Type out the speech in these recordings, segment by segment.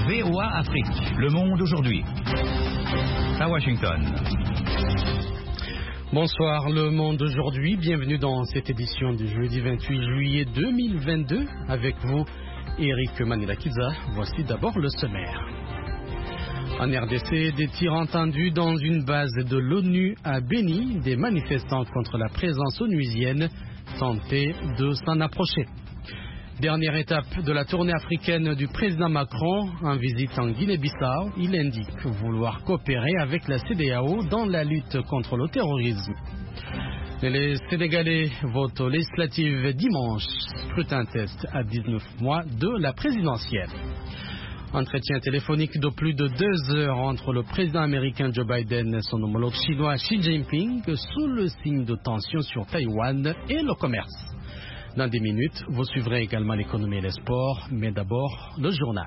VOA Afrique, le monde aujourd'hui. À Washington. Bonsoir, le monde aujourd'hui. Bienvenue dans cette édition du jeudi 28 juillet 2022. Avec vous, Eric Manilakiza. Voici d'abord le sommaire. En RDC, des tirs entendus dans une base de l'ONU à Beni. Des manifestants contre la présence onusienne tentaient de s'en approcher. Dernière étape de la tournée africaine du président Macron en visite en Guinée-Bissau. Il indique vouloir coopérer avec la CEDEAO dans la lutte contre le terrorisme. Les Sénégalais votent aux législatives dimanche. Scrutin test à 19 mois de la présidentielle. Entretien téléphonique de plus de 2 heures entre le président américain Joe Biden et son homologue chinois Xi Jinping sous le signe de tension sur Taïwan et le commerce. Dans 10 minutes, vous suivrez également l'économie et les sports, mais d'abord le journal.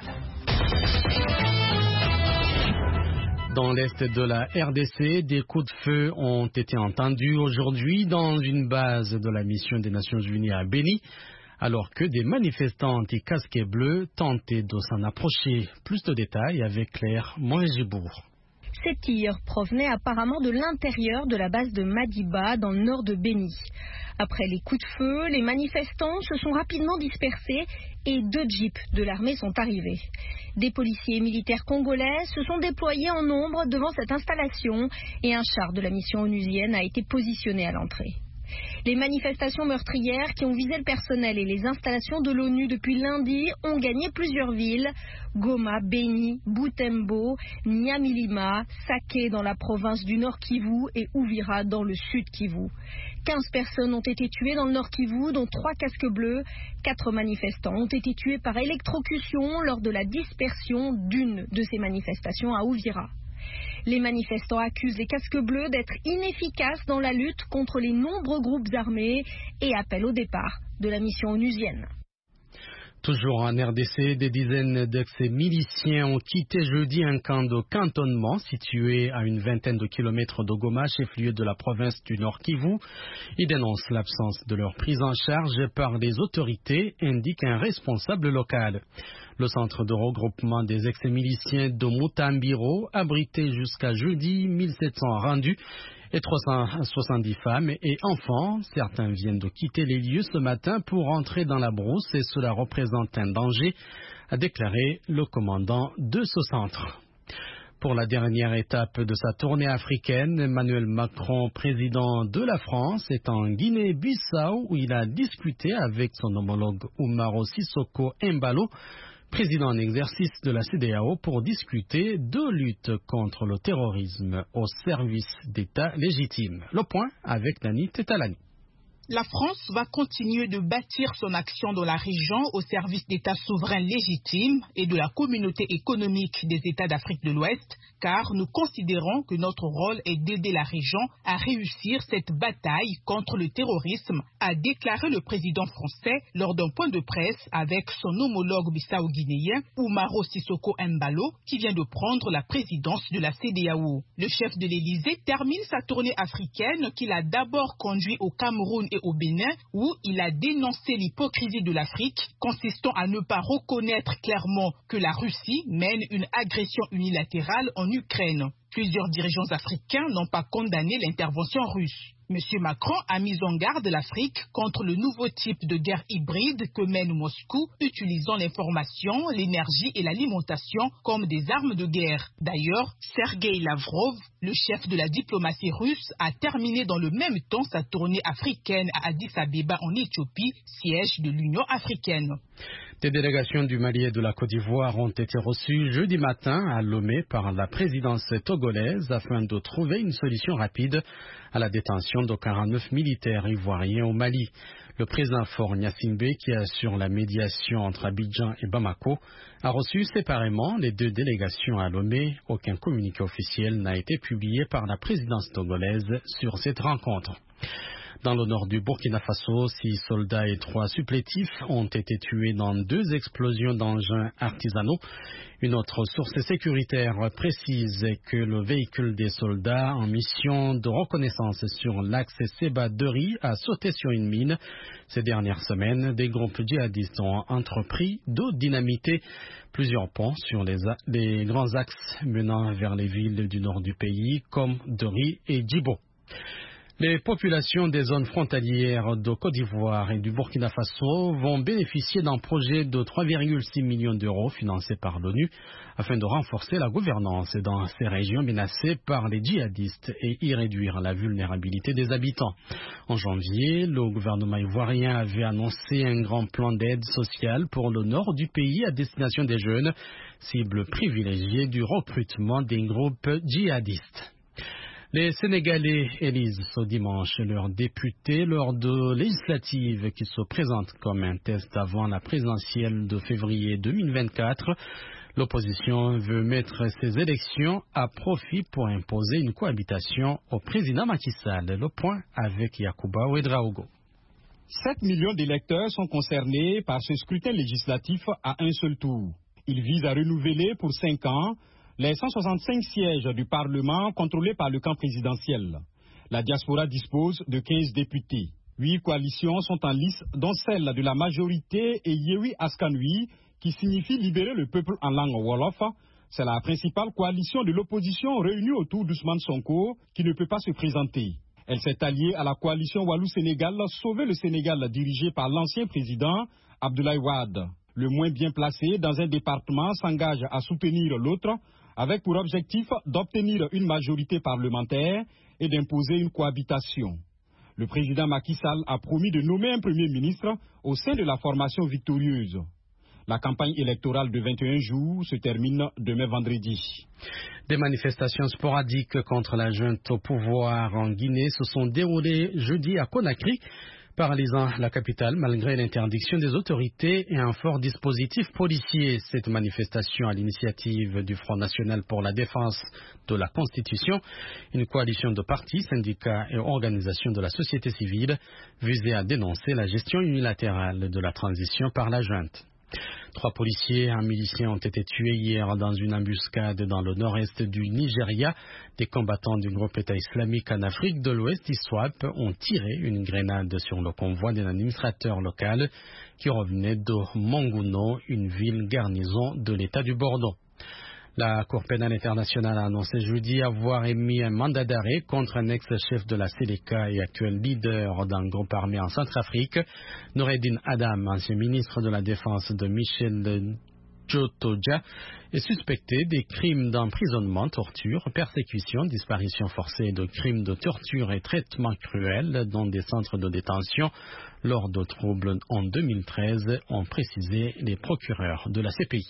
Dans l'est de la RDC, des coups de feu ont été entendus aujourd'hui dans une base de la mission des Nations Unies à Beni, alors que des manifestants anti-casqués bleus tentaient de s'en approcher. Plus de détails avec Claire Moëgibourg. Ces tirs provenaient apparemment de l'intérieur de la base de Madiba, dans le nord de Beni. Après les coups de feu, les manifestants se sont rapidement dispersés et 2 jeeps de l'armée sont arrivés. Des policiers et militaires congolais se sont déployés en nombre devant cette installation et un char de la mission onusienne a été positionné à l'entrée. Les manifestations meurtrières qui ont visé le personnel et les installations de l'ONU depuis lundi ont gagné plusieurs villes. Goma, Beni, Butembo, Nyamilima, Sake dans la province du Nord Kivu et Uvira dans le Sud Kivu. 15 personnes ont été tuées dans le Nord Kivu, dont 3 casques bleus. 4 manifestants ont été tués par électrocution lors de la dispersion d'une de ces manifestations à Uvira. Les manifestants accusent les casques bleus d'être inefficaces dans la lutte contre les nombreux groupes armés et appellent au départ de la mission onusienne. Toujours en RDC, des dizaines d'ex-miliciens ont quitté jeudi un camp de cantonnement situé à une vingtaine de kilomètres de Goma, chef-lieu de la province du Nord Kivu. Ils dénoncent l'absence de leur prise en charge par les autorités, indique un responsable local. Le centre de regroupement des ex-miliciens de Mutambiro abritait jusqu'à jeudi 1700 rendus et 370 femmes et enfants. Certains viennent de quitter les lieux ce matin pour entrer dans la brousse et cela représente un danger, a déclaré le commandant de ce centre. Pour la dernière étape de sa tournée africaine, Emmanuel Macron, président de la France, est en Guinée-Bissau où il a discuté avec son homologue Umaro Sissoko Embalo, président en exercice de la CEDEAO, pour discuter de lutte contre le terrorisme au service d'État légitime. Le point avec Nani Tetalani. La France va continuer de bâtir son action dans la région au service d'États souverains légitimes et de la communauté économique des États d'Afrique de l'Ouest, car nous considérons que notre rôle est d'aider la région à réussir cette bataille contre le terrorisme, a déclaré le président français lors d'un point de presse avec son homologue bissau-guinéen Umaro Sissoko Embalo, qui vient de prendre la présidence de la CEDEAO. Le chef de l'Élysée termine sa tournée africaine qu'il a d'abord conduit au Cameroun et au Bénin, où il a dénoncé l'hypocrisie de l'Afrique, consistant à ne pas reconnaître clairement que la Russie mène une agression unilatérale en Ukraine. Plusieurs dirigeants africains n'ont pas condamné l'intervention russe. M. Macron a mis en garde l'Afrique contre le nouveau type de guerre hybride que mène Moscou, utilisant l'information, l'énergie et l'alimentation comme des armes de guerre. D'ailleurs, Sergueï Lavrov, le chef de la diplomatie russe, a terminé dans le même temps sa tournée africaine à Addis Abeba en Éthiopie, siège de l'Union africaine. Des délégations du Mali et de la Côte d'Ivoire ont été reçues jeudi matin à Lomé par la présidence togolaise afin de trouver une solution rapide à la détention de 49 militaires ivoiriens au Mali. Le président Faure Gnassingbé, qui assure la médiation entre Abidjan et Bamako, a reçu séparément les 2 délégations à Lomé. Aucun communiqué officiel n'a été publié par la présidence togolaise sur cette rencontre. Dans le nord du Burkina Faso, 6 soldats et 3 supplétifs ont été tués dans 2 explosions d'engins artisanaux. Une autre source sécuritaire précise que le véhicule des soldats en mission de reconnaissance sur l'axe Seba-Deri a sauté sur une mine. Ces dernières semaines, des groupes djihadistes ont entrepris de dynamiter plusieurs ponts sur les grands axes menant vers les villes du nord du pays comme Deri et Djibo. Les populations des zones frontalières de Côte d'Ivoire et du Burkina Faso vont bénéficier d'un projet de 3,6 millions d'euros financé par l'ONU afin de renforcer la gouvernance dans ces régions menacées par les djihadistes et y réduire la vulnérabilité des habitants. En janvier, le gouvernement ivoirien avait annoncé un grand plan d'aide sociale pour le nord du pays à destination des jeunes, cible privilégiée du recrutement des groupes djihadistes. Les Sénégalais élisent ce dimanche leurs députés lors de législatives qui se présentent comme un test avant la présidentielle de février 2024. L'opposition veut mettre ces élections à profit pour imposer une cohabitation au président Macky Sall. Le point avec Yacouba Ouedraogo. 7 millions d'électeurs sont concernés par ce scrutin législatif à un seul tour. Il vise à renouveler pour 5 ans les 165 sièges du Parlement contrôlés par le camp présidentiel. La diaspora dispose de 15 députés. 8 coalitions sont en lice, dont celle de la majorité et Yewi Askanui, qui signifie libérer le peuple en langue Wolof. C'est la principale coalition de l'opposition réunie autour d'Ousmane Sonko, qui ne peut pas se présenter. Elle s'est alliée à la coalition Wallou-Sénégal, Sauver le Sénégal, dirigée par l'ancien président Abdoulaye Wade. Le moins bien placé dans un département s'engage à soutenir l'autre, avec pour objectif d'obtenir une majorité parlementaire et d'imposer une cohabitation. Le président Macky Sall a promis de nommer un premier ministre au sein de la formation victorieuse. La campagne électorale de 21 jours se termine demain vendredi. Des manifestations sporadiques contre la junte au pouvoir en Guinée se sont déroulées jeudi à Conakry, paralysant la capitale malgré l'interdiction des autorités et un fort dispositif policier. Cette manifestation à l'initiative du Front National pour la défense de la Constitution, une coalition de partis, syndicats et organisations de la société civile, visait à dénoncer la gestion unilatérale de la transition par la junte. 3 policiers et un milicien ont été tués hier dans une embuscade dans le nord-est du Nigeria. Des combattants du groupe État islamique en Afrique de l'Ouest, ISWAP, ont tiré une grenade sur le convoi d'un administrateur local qui revenait de Monguno, une ville garnison de l'État du Borno. La Cour pénale internationale a annoncé jeudi avoir émis un mandat d'arrêt contre un ex-chef de la Séléka et actuel leader d'un groupe armé en Centrafrique. Noureddin Adam, ancien ministre de la Défense de Michel Djotoja, est suspecté des crimes d'emprisonnement, torture, persécution, disparition forcée et de crimes de torture et traitement cruel dans des centres de détention lors de troubles en 2013, ont précisé les procureurs de la CPI.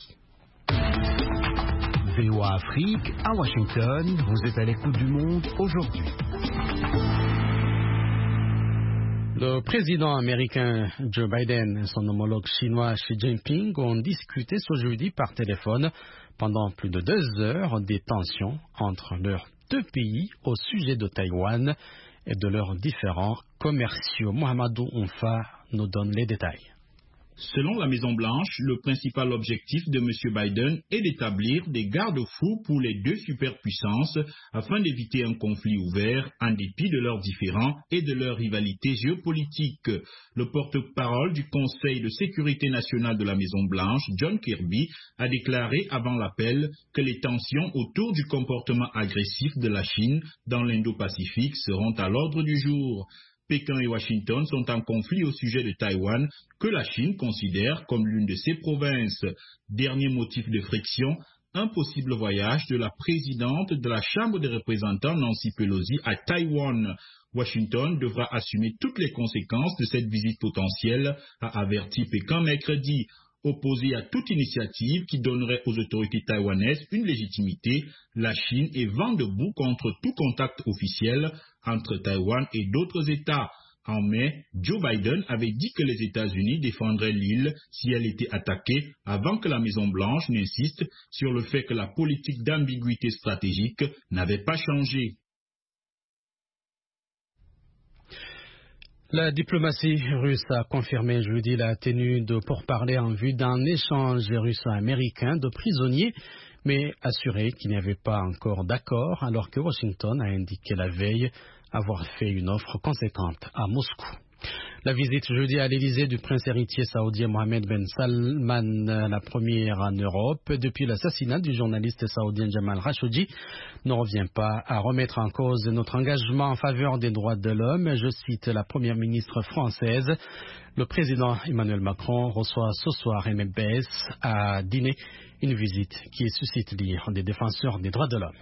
VOA Afrique, à Washington, vous êtes à l'écoute du monde aujourd'hui. Le président américain Joe Biden et son homologue chinois Xi Jinping ont discuté ce jeudi par téléphone pendant plus de 2 heures des tensions entre leurs 2 pays au sujet de Taïwan et de leurs différends commerciaux. Mohamedou Oumfa nous donne les détails. Selon la Maison-Blanche, le principal objectif de M. Biden est d'établir des garde-fous pour les 2 superpuissances afin d'éviter un conflit ouvert en dépit de leurs différends et de leur rivalité géopolitique. Le porte-parole du Conseil de sécurité nationale de la Maison-Blanche, John Kirby, a déclaré avant l'appel que les tensions autour du comportement agressif de la Chine dans l'Indo-Pacifique seront à l'ordre du jour. Pékin et Washington sont en conflit au sujet de Taïwan, que la Chine considère comme l'une de ses provinces. Dernier motif de friction, un possible voyage de la présidente de la Chambre des représentants, Nancy Pelosi, à Taïwan. Washington devra assumer toutes les conséquences de cette visite potentielle, a averti Pékin mercredi. Opposée à toute initiative qui donnerait aux autorités taïwanaises une légitimité, la Chine est vent debout contre tout contact officiel entre Taïwan et d'autres États. En mai, Joe Biden avait dit que les États-Unis défendraient l'île si elle était attaquée avant que la Maison-Blanche n'insiste sur le fait que la politique d'ambiguïté stratégique n'avait pas changé. La diplomatie russe a confirmé jeudi la tenue de pourparlers en vue d'un échange russo-américain de prisonniers, mais assuré qu'il n'y avait pas encore d'accord, alors que Washington a indiqué la veille avoir fait une offre conséquente à Moscou. La visite jeudi à l'Élysée du prince héritier saoudien Mohammed Ben Salman, la première en Europe depuis l'assassinat du journaliste saoudien Jamal Khashoggi, ne revient pas à remettre en cause notre engagement en faveur des droits de l'homme. Je cite la première ministre française. Le président Emmanuel Macron reçoit ce soir MBS à dîner, une visite qui suscite l'ire des défenseurs des droits de l'homme.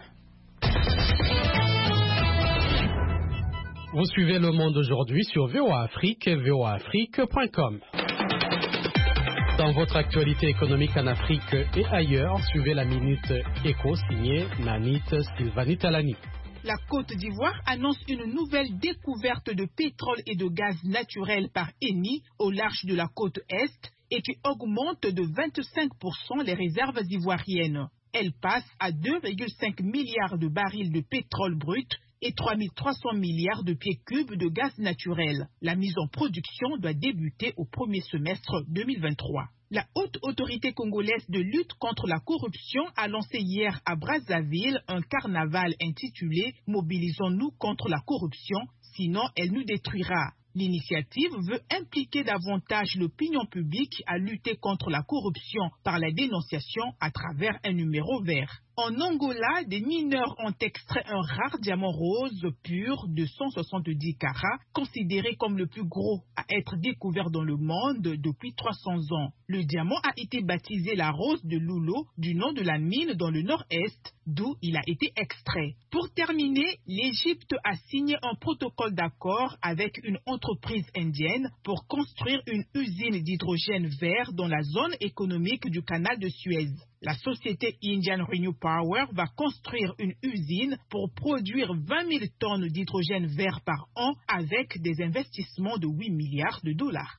Vous suivez Le Monde aujourd'hui sur VOA Afrique, voaafrique.com. Dans votre actualité économique en Afrique et ailleurs, suivez la Minute Éco signée Nanit Sylvanie Talani. La Côte d'Ivoire annonce une nouvelle découverte de pétrole et de gaz naturel par Eni au large de la côte Est et qui augmente de 25% les réserves ivoiriennes. Elle passe à 2,5 milliards de barils de pétrole brut et 3300 milliards de pieds cubes de gaz naturel. La mise en production doit débuter au premier semestre 2023. La haute autorité congolaise de lutte contre la corruption a lancé hier à Brazzaville un carnaval intitulé « Mobilisons-nous contre la corruption, sinon elle nous détruira ». L'initiative veut impliquer davantage l'opinion publique à lutter contre la corruption par la dénonciation à travers un numéro vert. En Angola, des mineurs ont extrait un rare diamant rose pur de 170 carats, considéré comme le plus gros à être découvert dans le monde depuis 300 ans. Le diamant a été baptisé la rose de Lulo, du nom de la mine dans le nord-est, d'où il a été extrait. Pour terminer, l'Égypte a signé un protocole d'accord avec une entreprise indienne pour construire une usine d'hydrogène vert dans la zone économique du canal de Suez. La société Indian Renew Power va construire une usine pour produire 20 000 tonnes d'hydrogène vert par an avec des investissements de 8 milliards de dollars.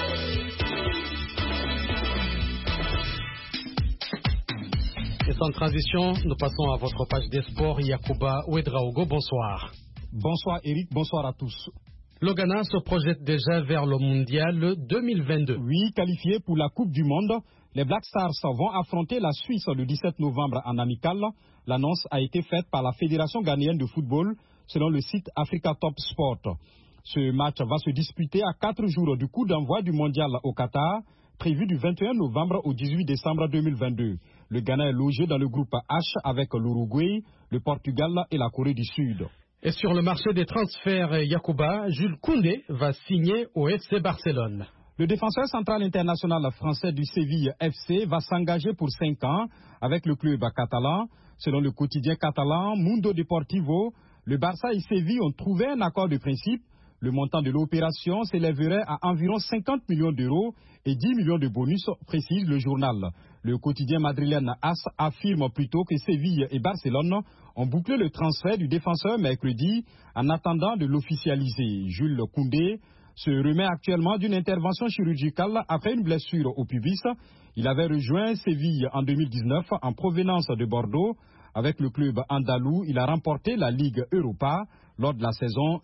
Et sans transition, nous passons à votre page des sports. Yacouba Ouedraogo, bonsoir. Bonsoir Eric, bonsoir à tous. Le Ghana se projette déjà vers le mondial 2022. Oui, qualifié pour la Coupe du Monde, les Black Stars vont affronter la Suisse le 17 novembre en amical. L'annonce a été faite par la Fédération ghanéenne de football selon le site Africa Top Sport. Ce match va se disputer à 4 jours du coup d'envoi du mondial au Qatar, prévu du 21 novembre au 18 décembre 2022. Le Ghana est logé dans le groupe H avec l'Uruguay, le Portugal et la Corée du Sud. Et sur le marché des transferts, Yacouba, Jules Koundé va signer au FC Barcelone. Le défenseur central international français du Séville FC va s'engager pour 5 ans avec le club catalan. Selon le quotidien catalan Mundo Deportivo, le Barça et Séville ont trouvé un accord de principe. Le montant de l'opération s'élèverait à environ 50 millions d'euros et 10 millions de bonus, précise le journal. Le quotidien madrilène AS affirme plutôt que Séville et Barcelone ont bouclé le transfert du défenseur mercredi en attendant de l'officialiser. Jules Koundé se remet actuellement d'une intervention chirurgicale après une blessure au pubis. Il avait rejoint Séville en 2019 en provenance de Bordeaux. Avec le club andalou, il a remporté la Ligue Europa lors de la saison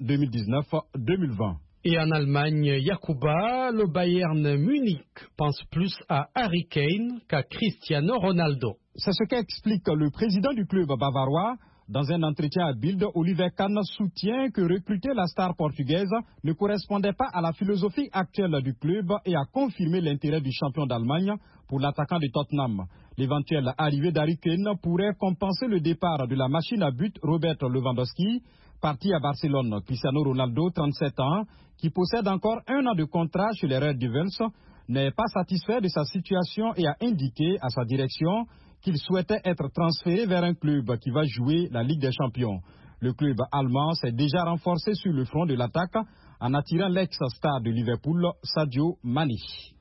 2019-2020. Et en Allemagne, Yacouba, le Bayern Munich pense plus à Harry Kane qu'à Cristiano Ronaldo. C'est ce qu'explique le président du club bavarois. Dans un entretien à Bild, Oliver Kahn soutient que recruter la star portugaise ne correspondait pas à la philosophie actuelle du club et a confirmé l'intérêt du champion d'Allemagne pour l'attaquant de Tottenham. L'éventuelle arrivée d'Harry Kane pourrait compenser le départ de la machine à but Robert Lewandowski, parti à Barcelone. Cristiano Ronaldo, 37 ans, qui possède encore 1 an de contrat chez les Red Devils, n'est pas satisfait de sa situation et a indiqué à sa direction qu'il souhaitait être transféré vers un club qui va jouer la Ligue des Champions. Le club allemand s'est déjà renforcé sur le front de l'attaque en attirant l'ex-star de Liverpool, Sadio Mané.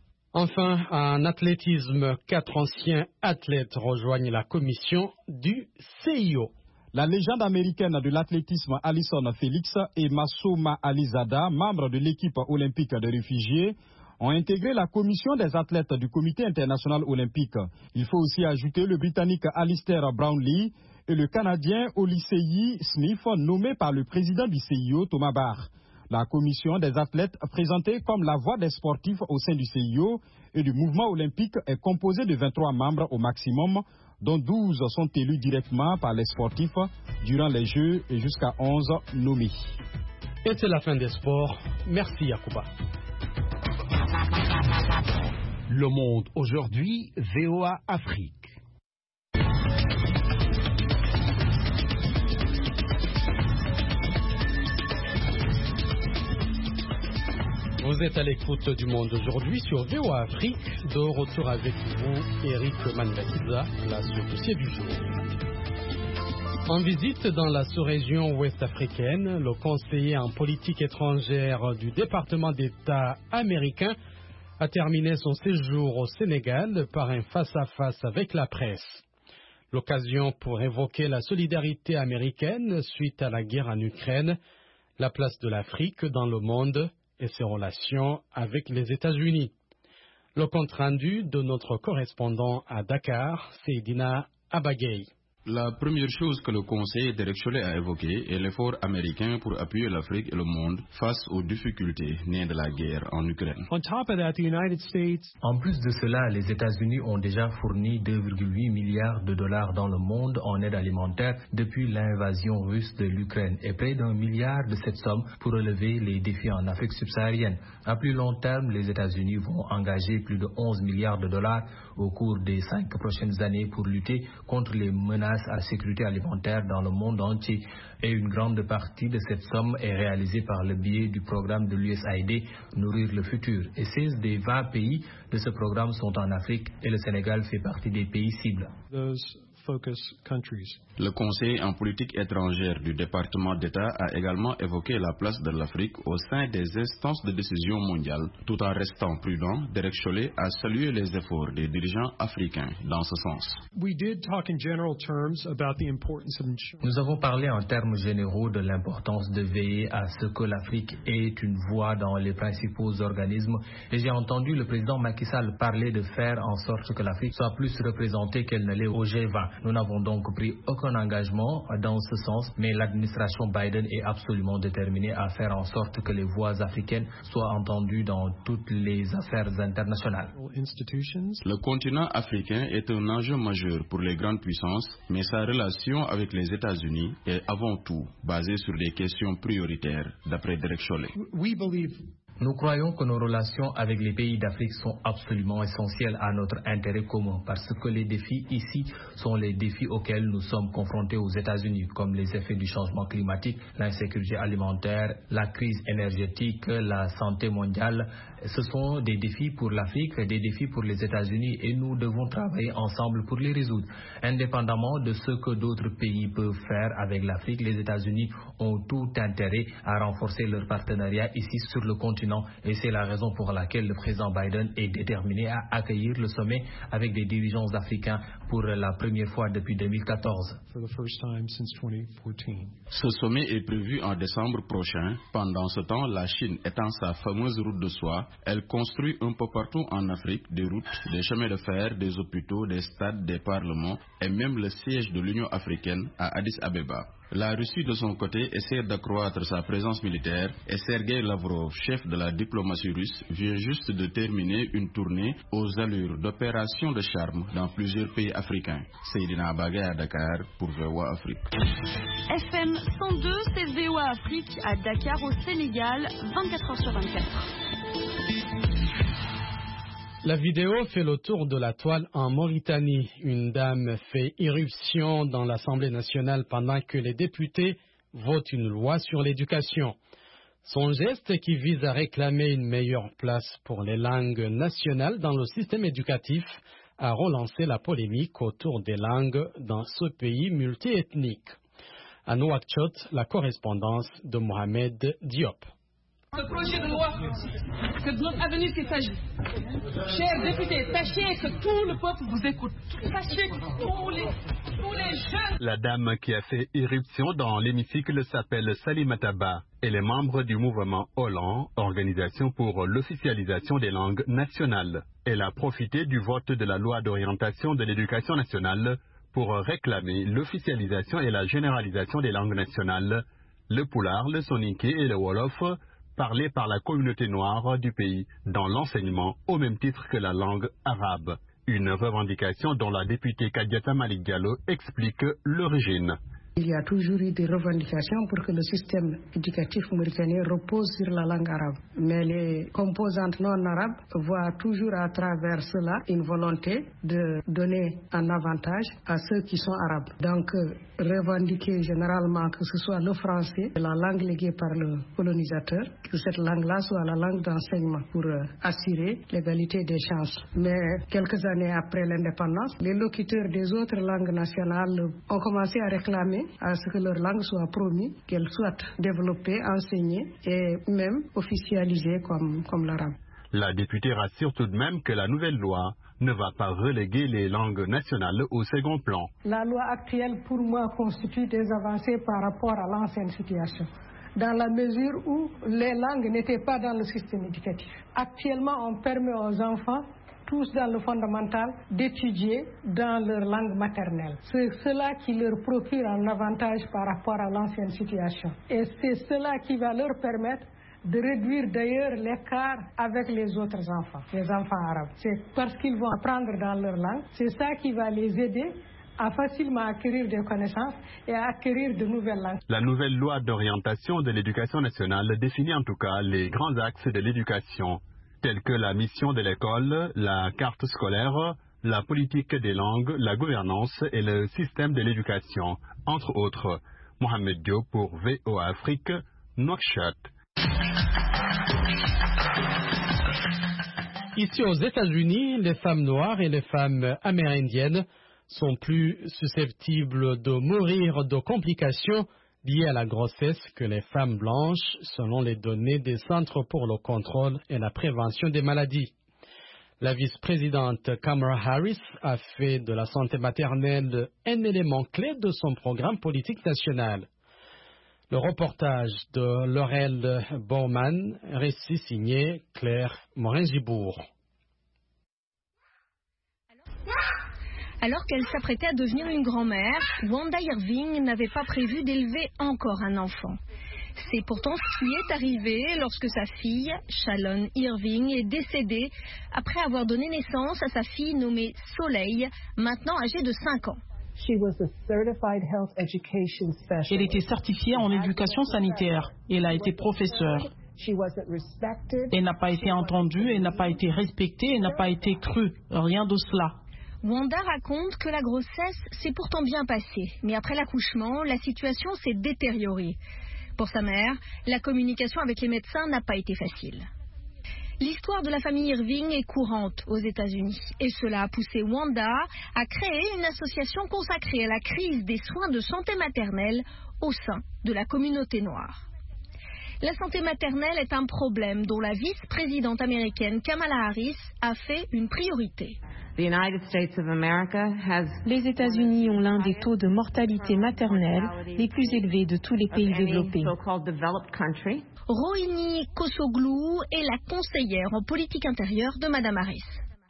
Enfin, en athlétisme, 4 anciens athlètes rejoignent la commission du CIO. La légende américaine de l'athlétisme Allyson Felix et Massouma Alizada, membres de l'équipe olympique des réfugiés, ont intégré la commission des athlètes du Comité international olympique. Il faut aussi ajouter le Britannique Alistair Brownlee et le Canadien Olisseyi Smith, nommé par le président du CIO, Thomas Bach. La commission des athlètes, présentée comme la voix des sportifs au sein du CIO et du mouvement olympique, est composée de 23 membres au maximum, dont 12 sont élus directement par les sportifs durant les Jeux et jusqu'à 11 nommés. Et c'est la fin des sports. Merci Yacouba. Le Monde aujourd'hui, VOA Afrique. Vous êtes à l'écoute du Monde aujourd'hui sur VOA Afrique. De retour avec vous, Eric Mangakiza, la sous-dossier du jour. En visite dans la sous-région ouest africaine, le conseiller en politique étrangère du département d'État américain a terminé son séjour au Sénégal par un face-à-face avec la presse. L'occasion pour évoquer la solidarité américaine suite à la guerre en Ukraine, la place de l'Afrique dans le monde et ses relations avec les États-Unis. Le compte-rendu de notre correspondant à Dakar, Seydina Abagay. La première chose que le conseiller Derek Chollet a évoqué est l'effort américain pour appuyer l'Afrique et le monde face aux difficultés nées de la guerre en Ukraine. En plus de cela, les États-Unis ont déjà fourni 2,8 milliards de dollars dans le monde en aide alimentaire depuis l'invasion russe de l'Ukraine et près d'1 milliard de cette somme pour relever les défis en Afrique subsaharienne. À plus long terme, les États-Unis vont engager plus de 11 milliards de dollars au cours des 5 prochaines années pour lutter contre les menaces à la sécurité alimentaire dans le monde entier. Et une grande partie de cette somme est réalisée par le biais du programme de l'USAID Nourrir le futur. Et 16 des 20 pays de ce programme sont en Afrique et le Sénégal fait partie des pays cibles. Le conseiller en politique étrangère du département d'État a également évoqué la place de l'Afrique au sein des instances de décision mondiales. Tout en restant prudent, Derek Chollet a salué les efforts des dirigeants africains dans ce sens. Nous avons parlé en termes généraux de l'importance de veiller à ce que l'Afrique ait une voix dans les principaux organismes et j'ai entendu le président Macky Sall parler de faire en sorte que l'Afrique soit plus représentée qu'elle ne l'est au G20. Nous n'avons donc pris aucun engagement dans ce sens, mais l'administration Biden est absolument déterminée à faire en sorte que les voix africaines soient entendues dans toutes les affaires internationales. Le continent africain est un enjeu majeur pour les grandes puissances, mais sa relation avec les États-Unis est avant tout basée sur des questions prioritaires, d'après Derek Chollet. Nous croyons que nos relations avec les pays d'Afrique sont absolument essentielles à notre intérêt commun parce que les défis ici sont les défis auxquels nous sommes confrontés aux États-Unis, comme les effets du changement climatique, l'insécurité alimentaire, la crise énergétique, la santé mondiale. Ce sont des défis pour l'Afrique, des défis pour les États-Unis et nous devons travailler ensemble pour les résoudre. Indépendamment de ce que d'autres pays peuvent faire avec l'Afrique, les États-Unis ont tout intérêt à renforcer leur partenariat ici sur le continent. Et c'est la raison pour laquelle le président Biden est déterminé à accueillir le sommet avec des dirigeants africains pour la première fois depuis 2014. Ce sommet est prévu en décembre prochain. Pendant ce temps, la Chine étend sa fameuse route de soie. Elle construit un peu partout en Afrique des routes, des chemins de fer, des hôpitaux, des stades, des parlements et même le siège de l'Union africaine à Addis Abeba. La Russie, de son côté, essaie d'accroître sa présence militaire et Sergei Lavrov, chef de la diplomatie russe, vient juste de terminer une tournée aux allures d'opérations de charme dans plusieurs pays africains. Seydina Abagay à Dakar pour VOA Afrique. FM 102, c'est VOA Afrique à Dakar au Sénégal, 24h sur 24. La vidéo fait le tour de la toile en Mauritanie. Une dame fait irruption dans l'Assemblée nationale pendant que les députés votent une loi sur l'éducation. Son geste qui vise à réclamer une meilleure place pour les langues nationales dans le système éducatif a relancé la polémique autour des langues dans ce pays multiethnique. À Nouakchott, la correspondance de Mohamed Diop. Ce projet de loi, c'est de notre avenir qu'il s'agit. Chers députés, sachez que tout le peuple vous écoute. Sachez que tous les jeunes... La dame qui a fait irruption dans l'hémicycle s'appelle Salimata Ba. Elle est membre du mouvement Holland, organisation pour l'officialisation des langues nationales. Elle a profité du vote de la loi d'orientation de l'éducation nationale pour réclamer l'officialisation et la généralisation des langues nationales, le Pulaar, le Soninké et le Wolof, parlée par la communauté noire du pays dans l'enseignement au même titre que la langue arabe. Une revendication dont la députée Kadiata Malik Diallo explique l'origine. Il y a toujours eu des revendications pour que le système éducatif mauritanien repose sur la langue arabe. Mais les composantes non arabes voient toujours à travers cela une volonté de donner un avantage à ceux qui sont arabes. Donc, revendiquer généralement que ce soit le français, la langue léguée par le colonisateur, que cette langue-là soit la langue d'enseignement pour assurer l'égalité des chances. Mais quelques années après l'indépendance, les locuteurs des autres langues nationales ont commencé à réclamer à ce que leur langue soit promise, qu'elle soit développée, enseignée et même officialisée comme l'arabe. La députée rassure tout de même que la nouvelle loi ne va pas reléguer les langues nationales au second plan. La loi actuelle, pour moi, constitue des avancées par rapport à l'ancienne situation, dans la mesure où les langues n'étaient pas dans le système éducatif. Actuellement, on permet aux enfants, tous dans le fondamental, d'étudier dans leur langue maternelle. C'est cela qui leur procure un avantage par rapport à l'ancienne situation. Et c'est cela qui va leur permettre de réduire d'ailleurs l'écart avec les autres enfants, les enfants arabes. C'est parce qu'ils vont apprendre dans leur langue, c'est ça qui va les aider à facilement acquérir des connaissances et à acquérir de nouvelles langues. La nouvelle loi d'orientation de l'éducation nationale définit en tout cas les grands axes de l'éducation, tels que la mission de l'école, la carte scolaire, la politique des langues, la gouvernance et le système de l'éducation, entre autres. Mohamed Diop pour VOA Afrique, Nouakchott. Ici aux États-Unis, les femmes noires et les femmes amérindiennes sont plus susceptibles de mourir de complications liées à la grossesse que les femmes blanches, selon les données des Centres pour le contrôle et la prévention des maladies. La vice-présidente Kamala Harris a fait de la santé maternelle un élément clé de son programme politique national. Le reportage de Laurel Bowman, récit signé Claire Morin-Gibourg. Alors qu'elle s'apprêtait à devenir une grand-mère, Wanda Irving n'avait pas prévu d'élever encore un enfant. C'est pourtant ce qui est arrivé lorsque sa fille, Shalon Irving, est décédée après avoir donné naissance à sa fille nommée Soleil, maintenant âgée de 5 ans. Elle était certifiée en éducation sanitaire. Elle a été professeure. Elle n'a pas été entendue, elle n'a pas été respectée, elle n'a pas été crue. Rien de cela. Wanda raconte que la grossesse s'est pourtant bien passée, mais après l'accouchement, la situation s'est détériorée. Pour sa mère, la communication avec les médecins n'a pas été facile. L'histoire de la famille Irving est courante aux États-Unis et cela a poussé Wanda à créer une association consacrée à la crise des soins de santé maternelle au sein de la communauté noire. La santé maternelle est un problème dont la vice-présidente américaine Kamala Harris a fait une priorité. Les États-Unis ont l'un des taux de mortalité maternelle les plus élevés de tous les pays développés. Rohini Kosoglu est la conseillère en politique intérieure de Mme Harris.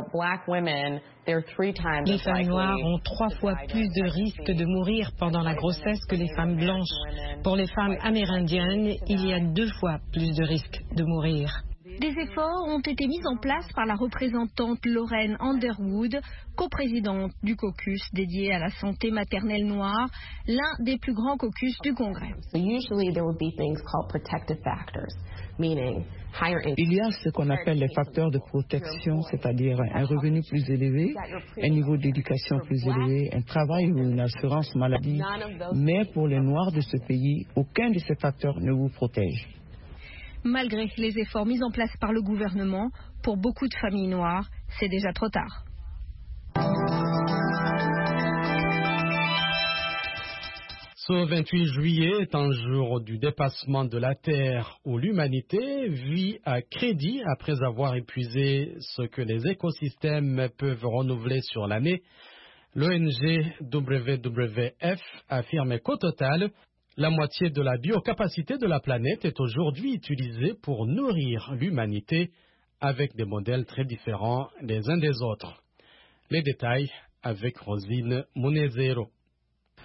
Les femmes noires ont 3 fois plus de risques de mourir pendant la grossesse que les femmes blanches. Pour les femmes amérindiennes, il y a 2 fois plus de risques de mourir. Des efforts ont été mis en place par la représentante Lauren Underwood, coprésidente du caucus dédié à la santé maternelle noire, l'un des plus grands caucus du Congrès. Il y a ce qu'on appelle les facteurs de protection, c'est-à-dire un revenu plus élevé, un niveau d'éducation plus élevé, un travail ou une assurance maladie. Mais pour les Noirs de ce pays, aucun de ces facteurs ne vous protège. Malgré les efforts mis en place par le gouvernement, pour beaucoup de familles noires, c'est déjà trop tard. Ce 28 juillet est un jour du dépassement de la Terre où l'humanité vit à crédit après avoir épuisé ce que les écosystèmes peuvent renouveler sur l'année. L'ONG WWF affirme qu'au total, la moitié de la biocapacité de la planète est aujourd'hui utilisée pour nourrir l'humanité avec des modèles très différents les uns des autres. Les détails avec Rosine Munezero.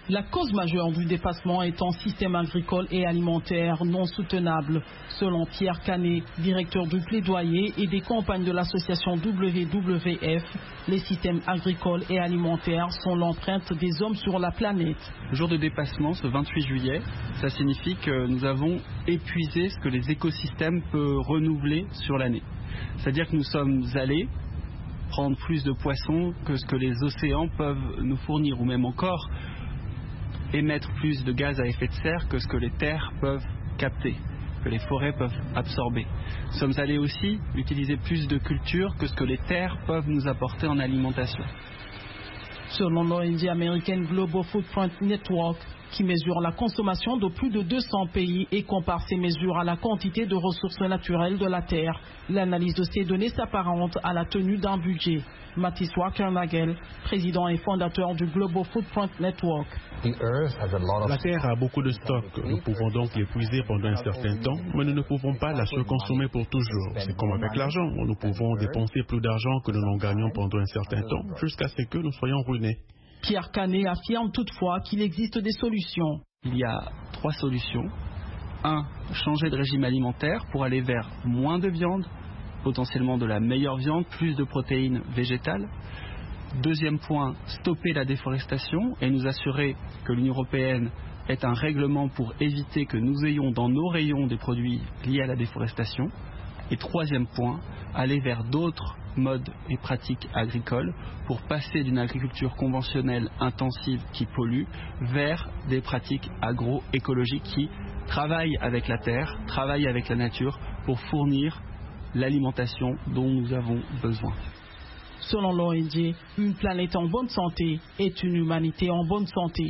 La cause majeure du dépassement est un système agricole et alimentaire non soutenable. Selon Pierre Canet, directeur du plaidoyer et des campagnes de l'association WWF, les systèmes agricoles et alimentaires sont l'empreinte des hommes sur la planète. Le jour de dépassement, ce 28 juillet, ça signifie que nous avons épuisé ce que les écosystèmes peuvent renouveler sur l'année. C'est-à-dire que nous sommes allés prendre plus de poissons que ce que les océans peuvent nous fournir, ou même encore émettre plus de gaz à effet de serre que ce que les terres peuvent capter, que les forêts peuvent absorber. Nous sommes allés aussi utiliser plus de cultures que ce que les terres peuvent nous apporter en alimentation. Selon l'ONG américaine Global Footprint Network, qui mesure la consommation de plus de 200 pays et compare ces mesures à la quantité de ressources naturelles de la Terre, l'analyse de ces données s'apparente à la tenue d'un budget. Mathis Walker-Nagel, président et fondateur du Global Footprint Network. La Terre a beaucoup de stocks. Nous pouvons donc l'épuiser pendant un certain temps, mais nous ne pouvons pas la surconsommer pour toujours. C'est comme avec l'argent. Nous pouvons dépenser plus d'argent que nous n'en gagnons pendant un certain temps, jusqu'à ce que nous soyons ruinés. Pierre Canet affirme toutefois qu'il existe des solutions. Il y a 3 solutions. 1. Changer de régime alimentaire pour aller vers moins de viande, potentiellement de la meilleure viande, plus de protéines végétales. 2e point, stopper la déforestation et nous assurer que l'Union européenne ait un règlement pour éviter que nous ayons dans nos rayons des produits liés à la déforestation. Et 3e point, aller vers d'autres modes et pratiques agricoles pour passer d'une agriculture conventionnelle intensive qui pollue vers des pratiques agroécologiques qui travaillent avec la terre, travaillent avec la nature pour fournir l'alimentation dont nous avons besoin. Selon l'ONG, une planète en bonne santé est une humanité en bonne santé.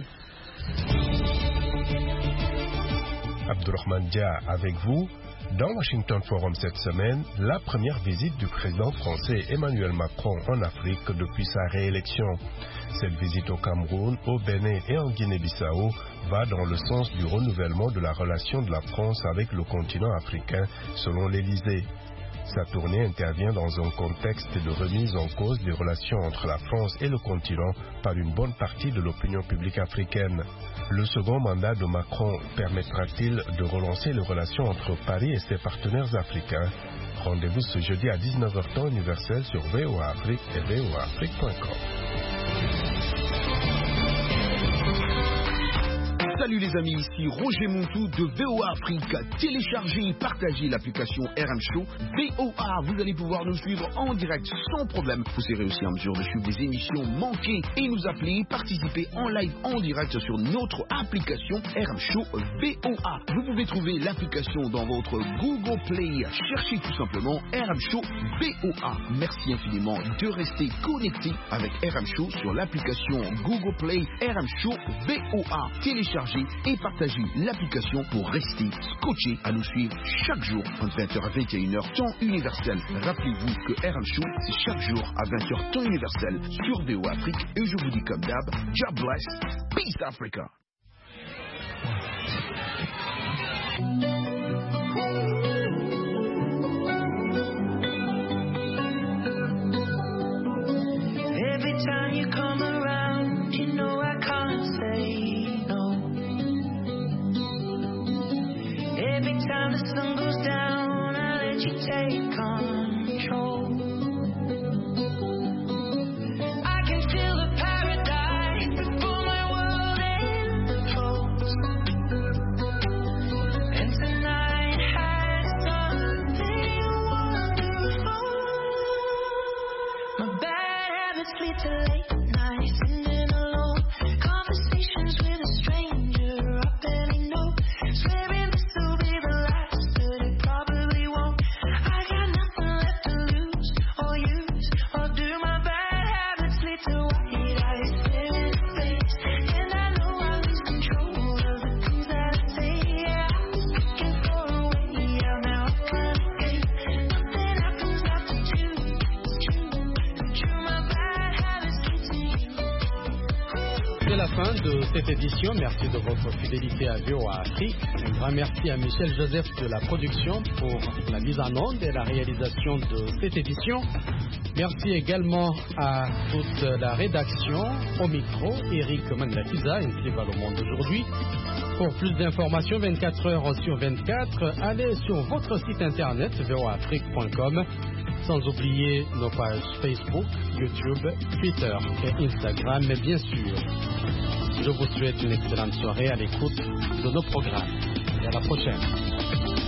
Abdourahmane Dia avec vous. Dans Washington Forum cette semaine, la première visite du président français Emmanuel Macron en Afrique depuis sa réélection. Cette visite au Cameroun, au Bénin et en Guinée-Bissau va dans le sens du renouvellement de la relation de la France avec le continent africain, selon l'Élysée. Sa tournée intervient dans un contexte de remise en cause des relations entre la France et le continent par une bonne partie de l'opinion publique africaine. Le second mandat de Macron permettra-t-il de relancer les relations entre Paris et ses partenaires africains? Rendez-vous ce jeudi à 19h temps universel sur VOA Afrique et voaafrique.com. Salut les amis, ici Roger Montou de VOA Afrique. Téléchargez et partagez l'application RM Show VOA. Vous allez pouvoir nous suivre en direct sans problème. Vous serez aussi en mesure de suivre des émissions manquées et nous appeler, participer en live en direct sur notre application RM Show VOA. Vous pouvez trouver l'application dans votre Google Play. Cherchez tout simplement RM Show VOA. Merci infiniment de rester connecté avec RM Show sur l'application Google Play RM Show VOA. Téléchargez et partagez l'application pour rester scotché à nous suivre chaque jour entre 20h à 21h temps universel. Rappelez-vous que RM Show c'est chaque jour à 20h temps universel sur VOA Afrique et je vous dis comme d'hab, God bless, peace Africa. Every time you come around, you know I can't say no. Every time the sun goes down, I let you take control. I can feel the paradise before my world implodes. And tonight has something wonderful. My bad habits lead to late nights, sitting alone. Conversations with a stranger I barely know. Swearing this will be the last, but it probably won't. I got nothing left to lose or use or do. My bad habits lead to white eyes, staring at face. And I know I lose control of the things that I say. Yeah, I was looking for a way out, now I can't escape. Nothing happens after 2, it's true. My bad habits lead to you. C'est la fin de cette édition. Merci de votre fidélité à VOA Afrique. Un grand merci à Michel Joseph de la production pour la mise en onde et la réalisation de cette édition. Merci également à toute la rédaction. Au micro, Eric Manlakiza, inscrit à Le Monde aujourd'hui. Pour plus d'informations 24 heures sur 24, allez sur votre site internet voaafrique.com. Sans oublier nos pages Facebook, YouTube, Twitter et Instagram. Mais bien sûr, je vous souhaite une excellente soirée à l'écoute de nos programmes. Et à la prochaine.